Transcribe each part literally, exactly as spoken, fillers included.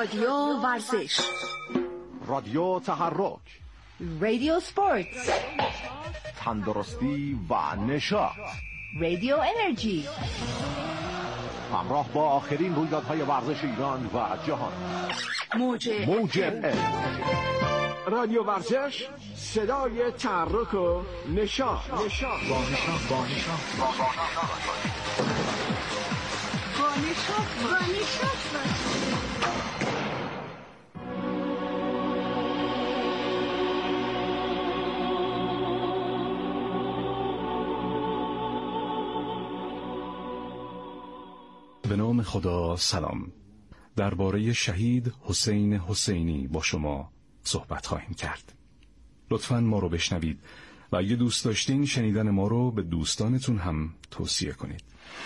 رادیو ورزش، رادیو تحرک، رادیو سپورت، تندرستی و نشاط، رادیو انرژی. همراه با آخرین رویدادهای ورزش ایران و جهان. موج موج رادیو ورزش، صدای تحرک و نشاط. نشاط با نشاط با نشاط با نشاط با نشاط. به نام خدا. سلام. درباره شهید حسین حسینی با شما صحبت خواهیم کرد. لطفاً ما رو بشنوید و اگه دوست داشتین شنیدن ما رو به دوستانتون هم توصیه کنید.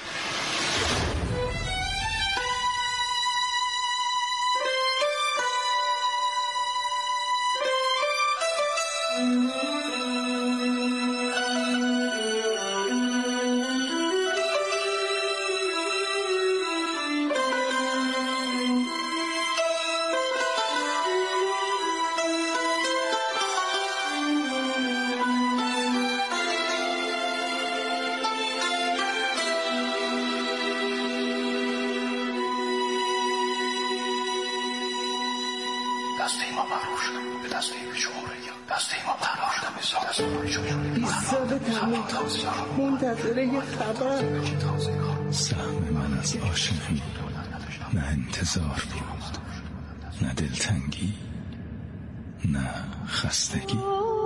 دسته ما مغروب شدم به دسته جمهوری، دسته ما مغروب شدم به دسته جمهوری. بیست سال تمام منتظر یه خبر. سهم من از عاشقی نه انتظار بود، نه دلتنگی، نه خستگی.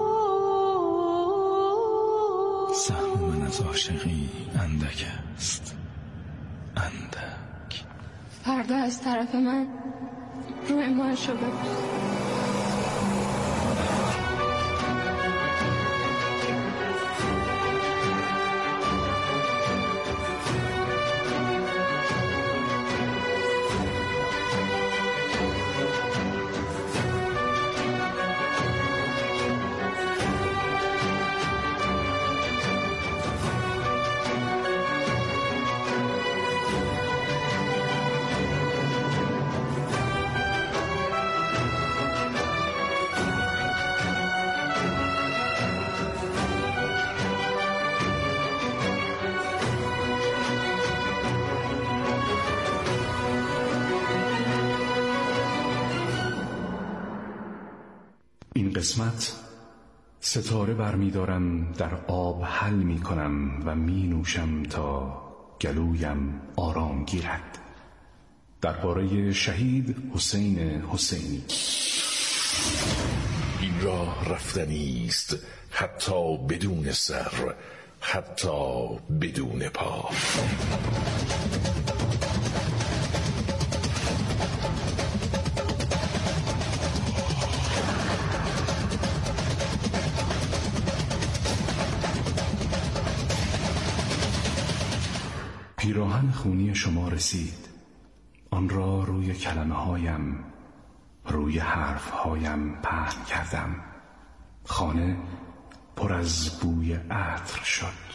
سهم من از عاشقی اندک است، اندک. فردا از طرف من روی ماشو ببوس. این قسمت ستاره برمی‌دارم، در آب حل می‌کنم و می‌نوشم تا گلویم آرام گیرد. درباره شهید حسین حسینی. این راه رفتنی است، حتی بدون سر، حتی بدون پا. پیراهن خونی شما رسید، آن را روی کلمه هایم، روی حرف هایم پهن کردم. خانه پر از بوی عطر شد.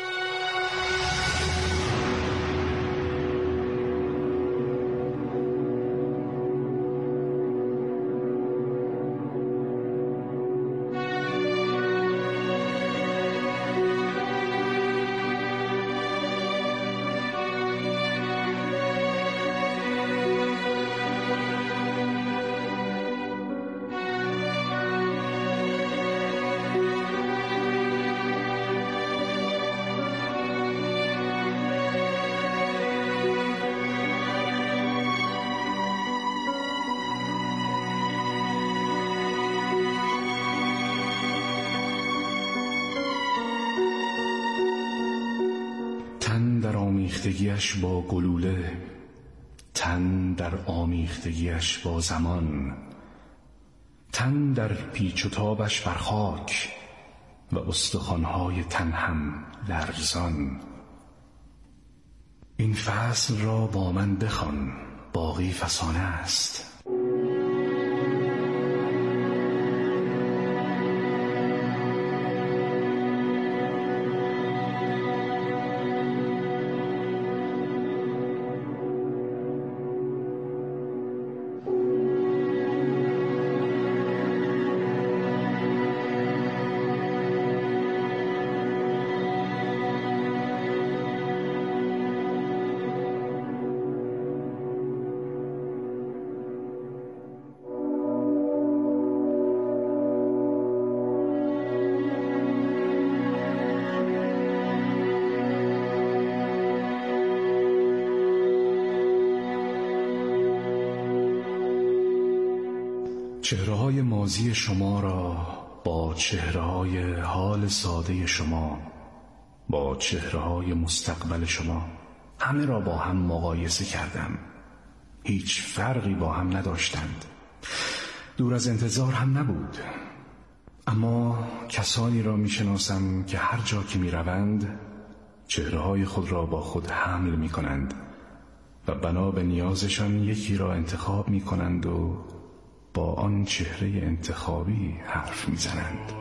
تن در آمیختگیش با گلوله، تن در آمیختگیش با زمان، تن در پیچ و تابش بر خاک و استخوان‌های تن هم لرزان. این فصل را با من بخوان، باقی فسانه است. چهره‌های ماضی شما را با چهره‌های حال ساده شما، با چهره‌های مستقبل شما، همه را با هم مقایسه کردم. هیچ فرقی با هم نداشتند. دور از انتظار هم نبود. اما کسانی را میشناسم که هر جا که میروند چهره‌های خود را با خود حمل میکنند و بنا به نیازشان یکی را انتخاب میکنند و با آن چهره انتخابی حرف میزنند.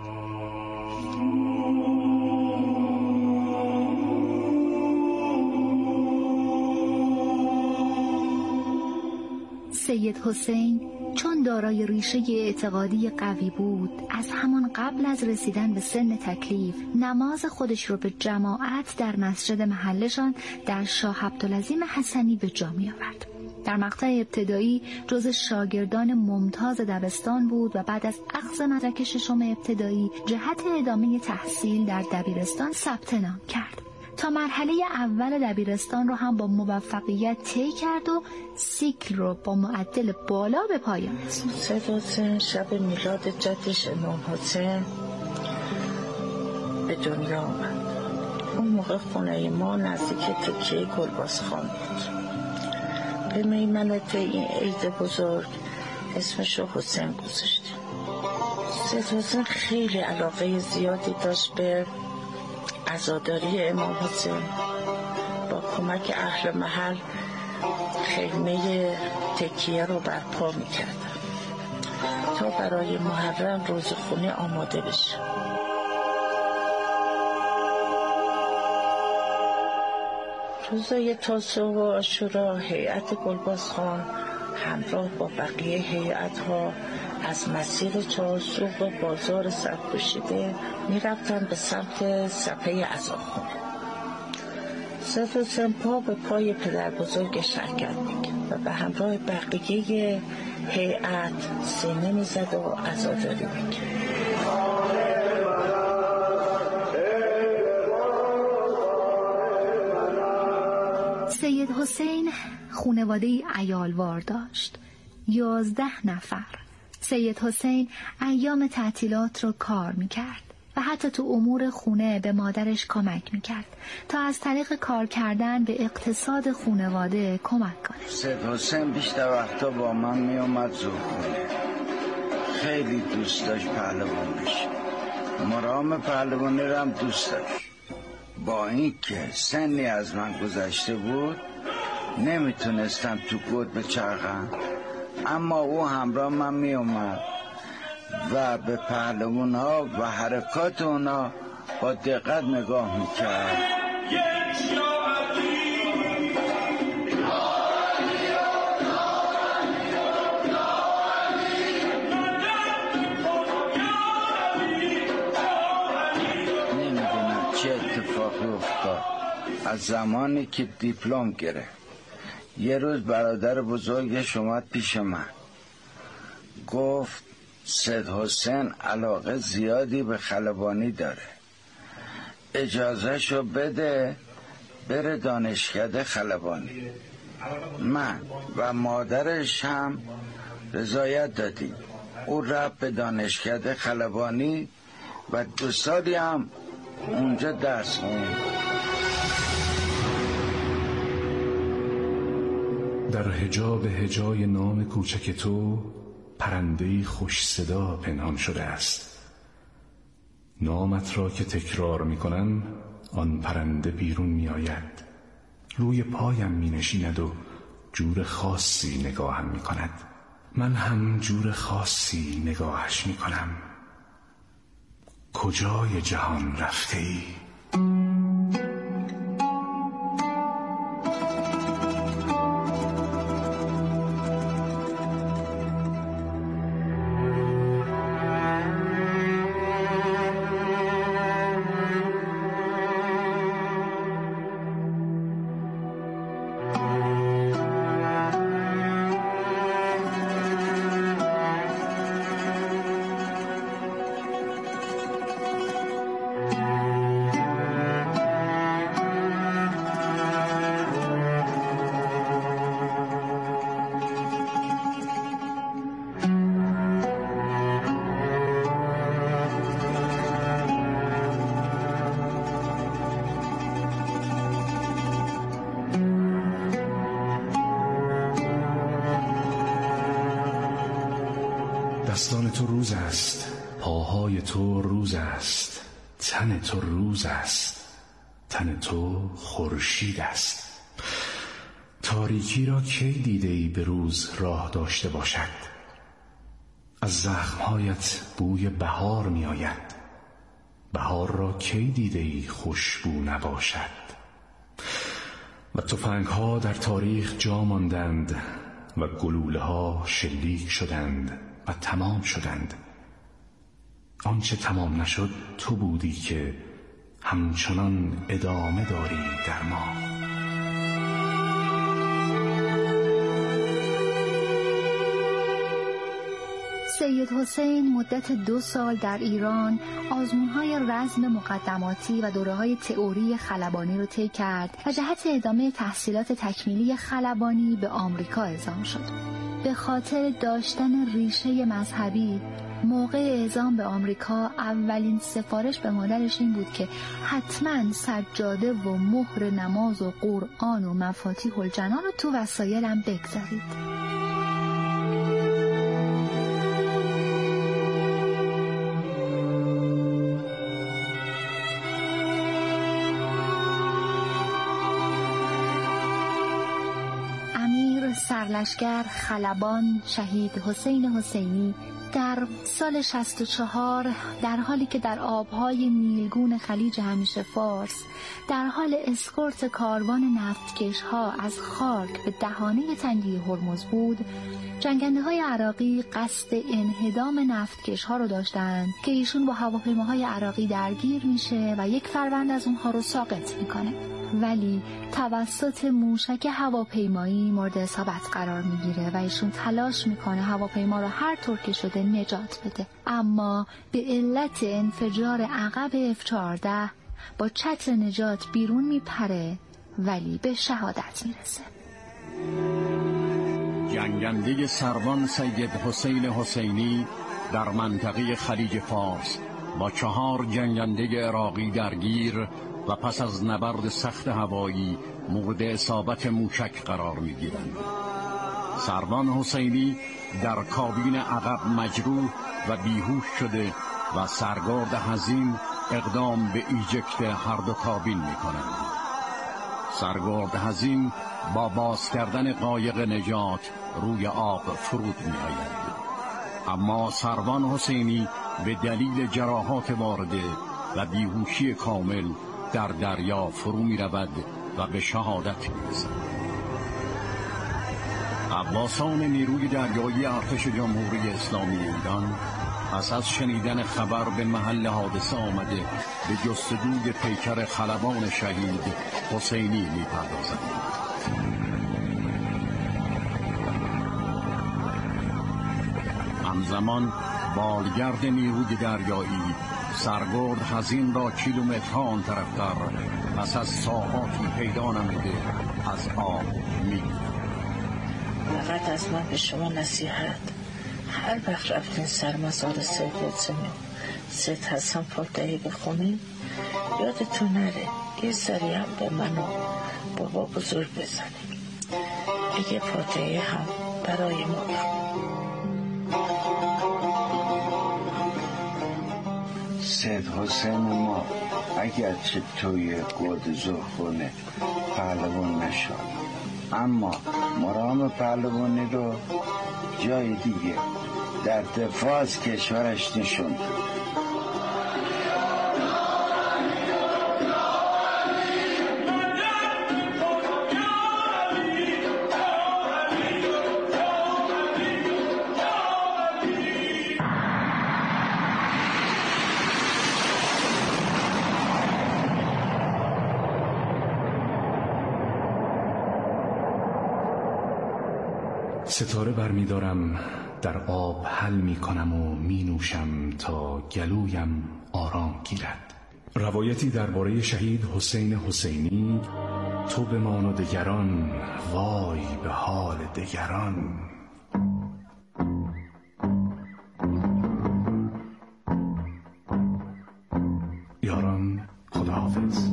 سید حسین چون دارای ریشه اعتقادی قوی بود، از همان قبل از رسیدن به سن تکلیف نماز خودش رو به جماعت در مسجد محلشان در شاه عبدالعظیم حسنی به جا می آورد. در مقطع ابتدایی جز شاگردان ممتاز دبستان بود و بعد از اخذ مدرک ششم ابتدایی جهت ادامه تحصیل در دبیرستان ثبت نام کرد. تا مرحله اول دبیرستان رو هم با موفقیت طی کرد و سیکل رو با معدل بالا به پایان رسوند. سید حسین شب میلاد جدش امام حسین به دنیا آمد. اون موقع خونه ما نزدیک تکیه گلبازخان بود. به میمنت این عید بزرگ اسمش رو حسین گذاشتیم. سید حسین خیلی علاقه زیادی داشت به عزاداری امام حسین. با کمک اهل محل خیمه تکیه رو برپا میکردن تا برای محرم روزخونی آماده بشه. روزای تاسوع و عاشورا هیئت گلبازخان همراه با بقیه هیئت‌ها از مسیر چهارسوق و بازار سرپوشیده می رفتن به سمت صفحه عزاخونه. سید حسین پا به پای پدر بزرگش حرکت می‌کرد و به همراه بقیه هیئت سینه می زد و عزاداری می‌کرد. سید حسین خانواده‌ای عیالوار داشت، یازده نفر. سید حسین ایام تعطیلات رو کار میکرد و حتی تو امور خونه به مادرش کمک میکرد تا از طریق کار کردن به اقتصاد خانواده کمک کنه. سید حسین بیشتر وقتا با من میومد زورخونه. خیلی دوست داشت پهلوان بشه. مرام پهلوانی رو هم دوست داشت. با این که سنی از من گذشته بود نمیتونستم تو گود بچرخم، اما او همراه من می اومد و به پهلوان ها و حرکات اونا با دقت نگاه میکرد. نمیدونم چه اتفاقی افتاد. از زمانی که دیپلم گرفت یه روز برادر بزرگش اومد پیش من، گفت سید حسین علاقه زیادی به خلبانی داره، اجازه شو بده بره دانشکده خلبانی. من و مادرش هم رضایت دادیم. او رفت به دانشکده خلبانی و دو سالی هم اونجا درس خوند. در حجاب هجای نام کوچک تو پرنده‌ای خوش صدا پنهان شده است. نامت را که تکرار می کنم آن پرنده بیرون می آید، روی پایم می نشیند و جور خاصی نگاهم می کند. من هم جور خاصی نگاهش می کنم. کجای جهان رفته ای؟ دستان تو روز است، پاهای تو روز است، تن تو روز است، تن تو خورشید است. تاریکی را کی دیده ای به روز راه داشته باشد؟ از زخمهایت بوی بهار می آید. بهار را کی دیده ای خوشبو نباشد؟ و تفنگ ها در تاریخ جا ماندند و گلوله ها شلیک شدند و تمام شدند. آنچه تمام نشد تو بودی که همچنان ادامه داری در ما. سید حسین مدت دو سال در ایران آزمون‌های رزم مقدماتی و دوره‌های تئوری خلبانی رو طی کرد و جهت ادامه تحصیلات تکمیلی خلبانی به آمریکا اعزام شد. به خاطر داشتن ریشه مذهبی موقع اعزام به آمریکا اولین سفارش به مادرش این بود که حتما سجاده و مهر نماز و قرآن و مفاتیح الجنان رو تو وسایلم بگذارید. سرلشکر خلبان شهید حسین حسینی در سال شصت و چهار در حالی که در آبهای نیلگون خلیج همیشه فارس در حال اسکورت کاروان نفتکش ها از خاک به دهانه تنگی هرمز بود، جنگنده های عراقی قصد انهدام نفتکش ها رو داشتند که ایشون با هواپیماهای عراقی درگیر میشه و یک فروند از اونها رو ساقط میکنه، ولی توسط موشک هواپیمایی مورد اصابت قرار میگیره و ایشون تلاش میکنه هواپیما رو هر طور که شده نجات بده، اما به علت انفجار عقب اف چهارده با چتر نجات بیرون میپره ولی به شهادت میرسه. جنگنده سروان سید حسین حسینی در منطقه خلیج فارس با چهار جنگنده عراقی درگیر و پس از نبرد سخت هوایی مورد اصابت موشک قرار می‌گیرند. سروان حسینی در کابین عقب مجروح و بیهوش شده و سرگارد حزین اقدام به ایجکت هر دو کابین می‌کنند. سرگارد حزین با باز کردن قایق نجات روی آب فرود می‌آید. اما سروان حسینی به دلیل جراحات وارده و بیهوشی کامل در دریا فرو می رود و به شهادت می رسد. غواصان نیروی دریایی ارتش جمهوری اسلامی ایران پس از شنیدن خبر به محل حادثه آمده به جستجوی پیکر خلبان شهید حسینی می پردازند. همزمان بالگرد نیروی دریایی سرگرد حزین را کیلومترها آن طرفتر پس از ساعاتی پیدا نموده از آب می‌گیرد. فقط از من به شما نصیحت، هر وقت رفتین سر مزار سید حسین سید حسن فاتحی بخونین یادتون نره یه سری هم به من و بابا بزرگ بزنین، یه فاتحی هم برای ما بخونین. سید حسین ما اگر چه توی گود زخونه پهلوان نشد، اما مرام پهلوانی رو جای دیگه در دفاع از کشورش نشوند. ستاره برمیدارم در آب حل می کنم و می نوشم تا گلویم آرام گیرد. روایتی درباره شهید حسین حسینی: تو بمان و دگران وای به حال دگران. یاران خداحافظ.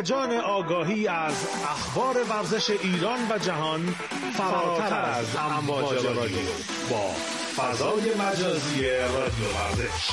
هیجان آگاهی از اخبار ورزش ایران و جهان فراتر از امواج رادیو با فضای مجازی رادیو ورزش.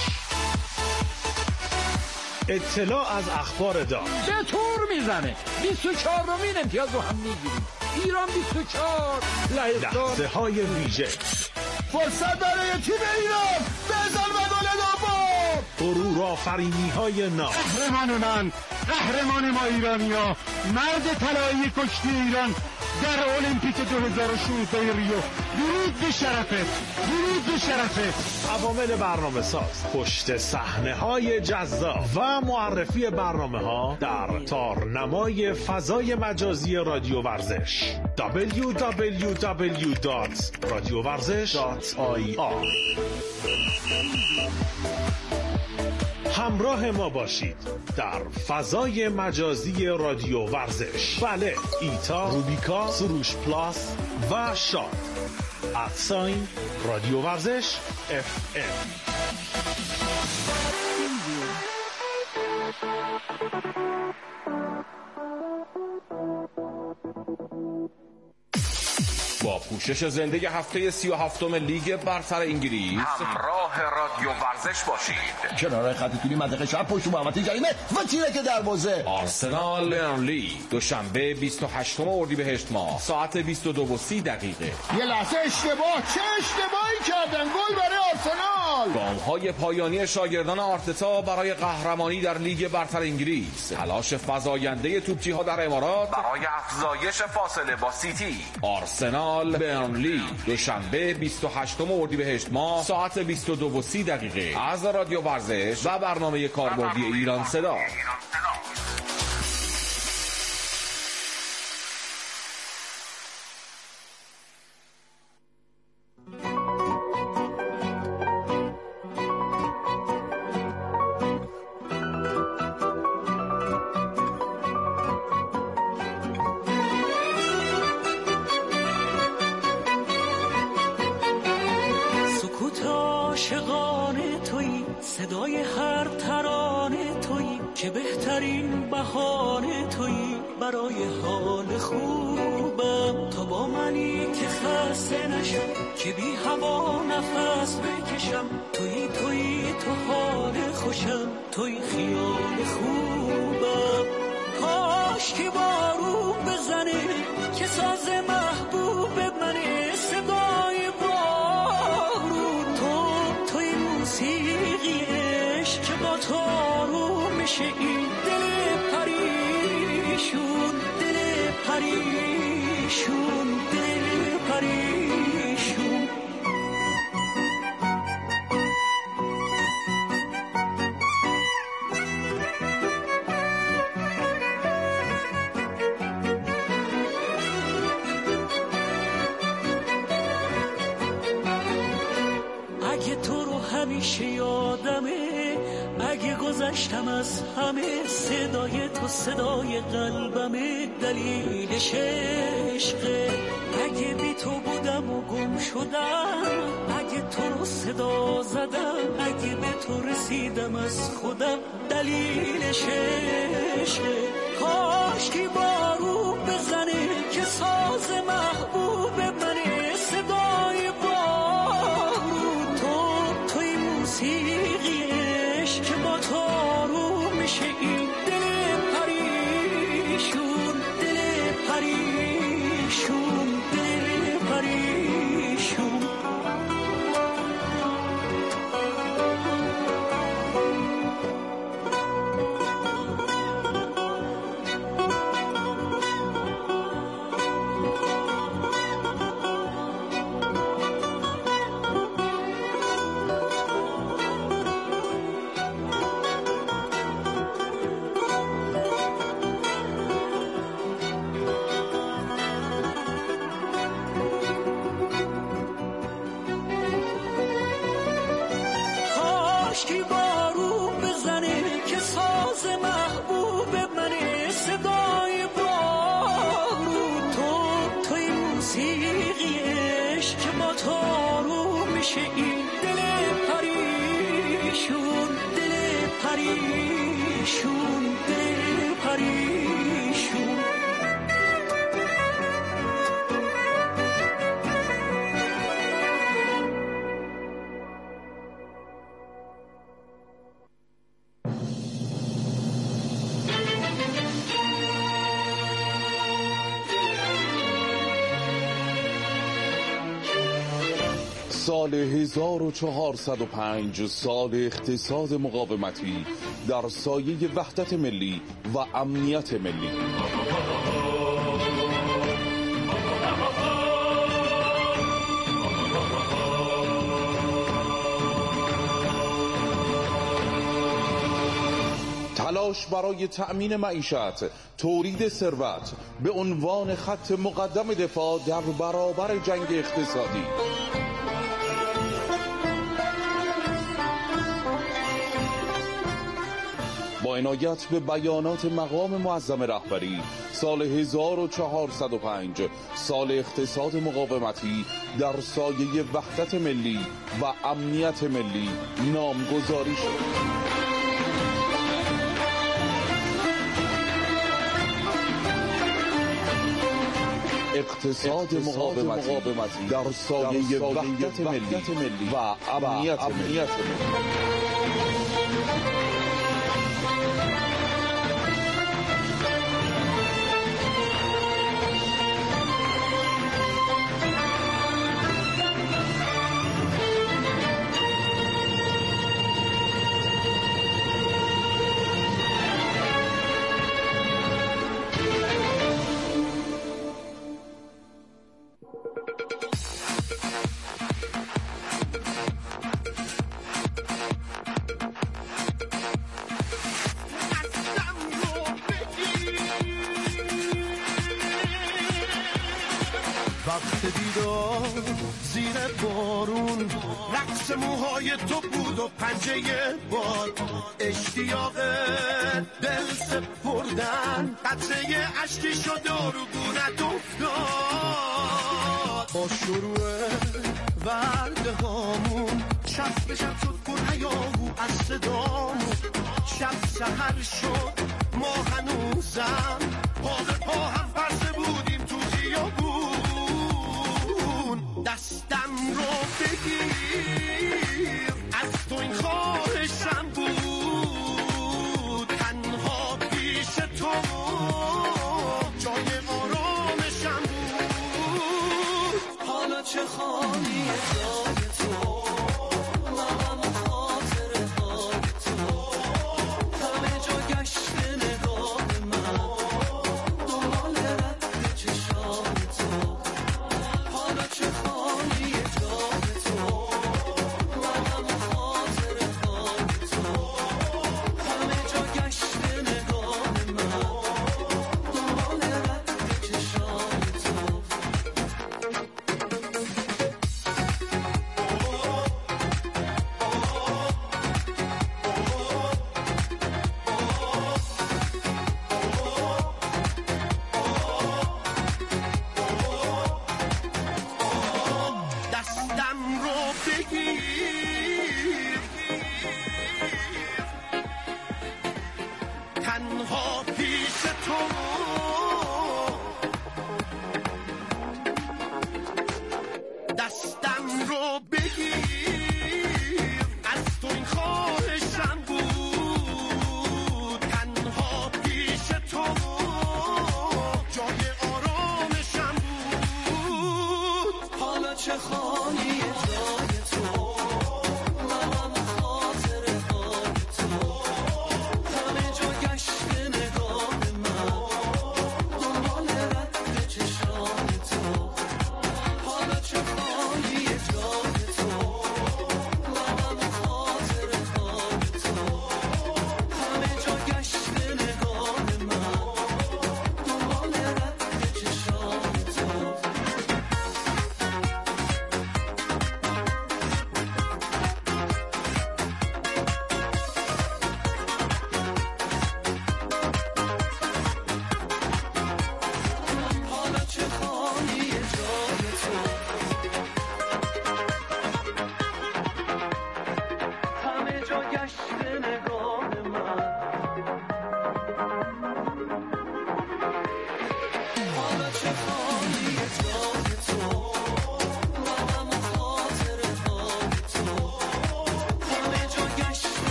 اطلاع از اخبار دام به تور میزنه. بیست و چهارمین امتیاز رو هم میگیریم. ایران بیست و چهار، لهستان. لحظه های ویژه، فرصت برای تیم ایران. بزن و گل دوم. غرور آفرینی های نام. قهرمان من، قهرمان ما ایرانیا، مرد طلایی کشتی ایران در المپیک دو هزار و شانزده ریو. درود به شرفت، درود به شرفت. عوامل برنامه ساز، پشت صحنه های جذاب و معرفی برنامه ها در تارنمای فضای مجازی رادیو ورزش دبلیو دبلیو دبلیو دات رادیو ورزش دات آی آر. همراه ما باشید در فضای مجازی رادیو ورزش. بله، ایتا، روبیکا، سروش پلاس و شاد. ادساین رادیو ورزش اف ام. با پوشش زنده هفته سی و هفتم لیگ برتر انگلیس همراه رادیو ورزش باشید. کنار خط طولی منطقه شب پشت محوطه جریمه و تیرک دروازه. آرسنال برنلی دوشنبه بیست و هشتم اردیبهشت ماه ساعت بیست و دو و سی دقیقه. یه لحظه اشتباه، چه اشتباهی کردن؟ گل برای آرسنال. گام‌های پایانی شاگردان آرتتا برای قهرمانی در لیگ برتر انگلیس. تلاش فزاینده توپچی‌ها در امارات برای افزایش فاصله با سیتی. آرسنال برنلی دوشنبه بیست و هشتم اردیبهشت ماه ساعت بیست و دو و سی دقیقه از رادیو ورزش و برنامه کاربردی ایران صدا. صدای هر ترانه تویی که بهترین بهانه تویی برای حال خوبم. تا با منی که خسته نشم، که بی هوا نفس بکشم. تویی تویی تو حال خوشم، تویی خیال خوبم. کاش که بارون بزنه که ساز محبوب منه. صدای بارون تو، توی موسیقی عشق که با تو آروم میشه این دل پریشون. دل پریشون، دل پریشون. اگه تو رو همیشه یادمه، اگه گذشتم از همه، صدای تو صدای قلبمه، دلیلش عشقه. اگه بی تو بودم و گم شدم، اگه تو رو صدا زدم، اگه به تو رسیدم از خودم، دلیلش عشقه. کاش که بارون بزنه که ساز محبوب منه. صدای بارون تو، توی موسیقی عشق که با تو آروم میشه این دل پریشون. دل پریشون، دل پریشون. پریشون، دل پریشون، دل پریشون. سال هزار و چهارصد و پنج، سال اقتصاد مقاومتی در سایه وحدت ملی و امنیت ملی. تلاش برای تأمین معیشت، تولید ثروت به عنوان خط مقدم دفاع در برابر جنگ اقتصادی. با عنایت به بیانات مقام معظم رهبری، سال هزار و چهارصد و پنج سال اقتصاد مقاومتی در سایه وحدت ملی و امنیت ملی نامگذاری شد. اقتصاد مقاومتی در سایه وحدت ملی و امنیت ملی. وقت دیدار زیر بارون، رقص موهای تو بود و پنجه باد، اشتیاق دل سپردن، قطره عشقی شد و رو گونت افتاد. با شروع ورده هامون شب به شب شد پر هیاهو از صدامون، شب سحر شد ما هنوزم پا به پا هم پرسه بودیم تو خیابون. دستم رو بگیر، از تو این خواهشم بود، تنها پیش تو جای آرامشم بود. حالا چه خواهی جای تو، مغم و خاطره های تو، همه جا گشت نگاه من، دنبال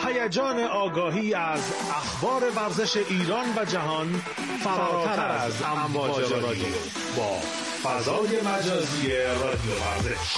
هیجان آگاهی از اخبار ورزش ایران و جهان فراتر از امواج رادیو با فضای مجازی رادیو ورزش.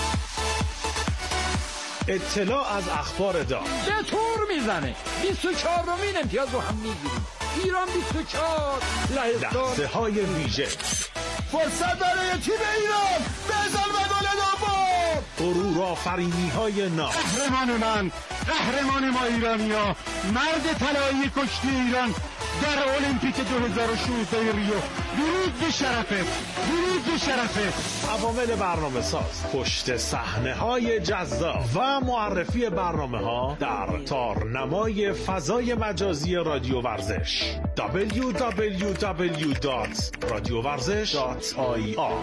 اطلاع از اخبار دام به طور میزنه بیست و چهارمین امتیاز رو هم میگیریم. ایران بیست و چهار، لهستان. لحظه های ویژه، فرصت برای تیم ایران، بزن و گل دوم. غرور آفرینی های نام. قهرمان من، قهرمان ما ایرانیا، مرد طلایی کشتی ایران در المپیک دو هزار و شانزده ریو. درود به شرفت، درود به شرفت. عوامل برنامه ساز، پشت صحنه های جذاب و معرفی برنامه ها در تارنمای فضای مجازی رادیو ورزش دبلیو دبلیو دبلیو دات رادیو ورزش دات آی آر.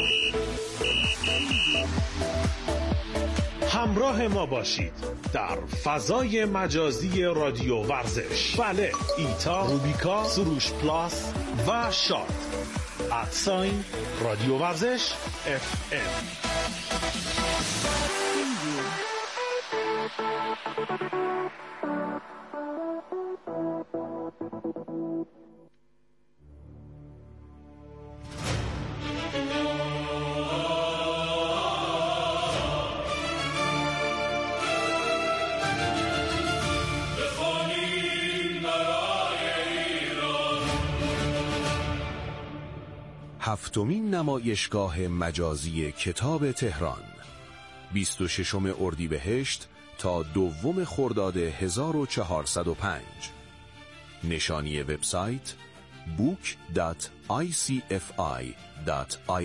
همراه ما باشید در فضای مجازی رادیو ورزش. بله، ایتا، روبیکا، سروش پلاس و شاد. ادساین رادیو ورزش اف ام. هفتمین نمایشگاه مجازی کتاب تهران، بیست و ششم اردیبهشت تا دوم خرداد هزار و چهارصد و پنج. نشانی وبسایت بوک دات آی سی اف آی دات آی